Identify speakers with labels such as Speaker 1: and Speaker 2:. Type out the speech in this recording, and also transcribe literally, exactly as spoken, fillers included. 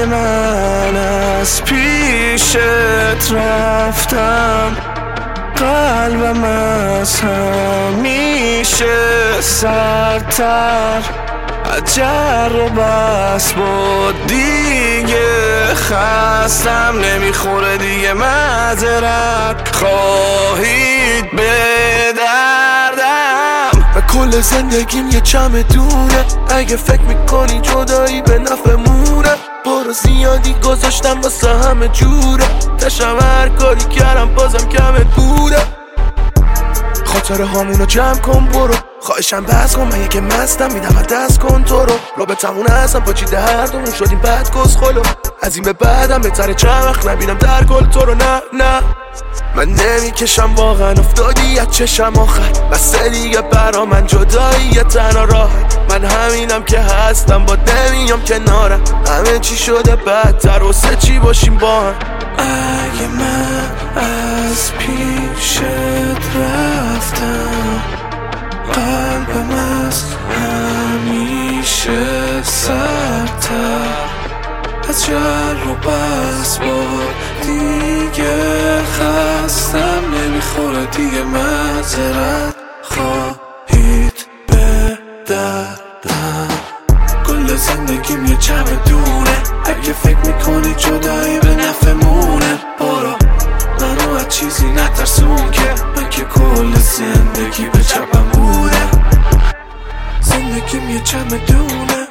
Speaker 1: اگه من از پیشت رفتم قلبم از همیشه سردتر اجر و بس بود دیگه خستم نمیخوره دیگه معذرت خواهید به دردم و کل زندگیم یه چمدونه اگه فکر میکنی جدایی به نفعمونه برو زیادی گذاشتم واسه همه جوره تشم هر کاری کردم بازم کمت بوده خاطره هامونو جمع کن برو خواهشم بس کن من یکی مستم میدم دست کن تو رو رابطمون هستم پاچیده هر دومون شدیم بد کس خلو از این به بعدم بهتره چند وقت نبینم در گل تو رو نه نه من نمیکشم واقعا افتادی از چشم آخر بسه دیگه برا من جدایی یه تنها راحت من همینم که هستم با نمیام کنارم همه چی شده بدتر و سه چی باشیم با هم اگه من از پیشت رفتم قلبم از همیشه سردتر از جر و بس بود دیگه خستم نمیخوره دیگه معذرت خواهید به دردم کل زندگیم یه چمدونه اگه فکر میکنی جدایی به نفعمونه برو منو از چیزی نترسون که من که کل زندگی به چپم بوده زندگیم یه چمدونه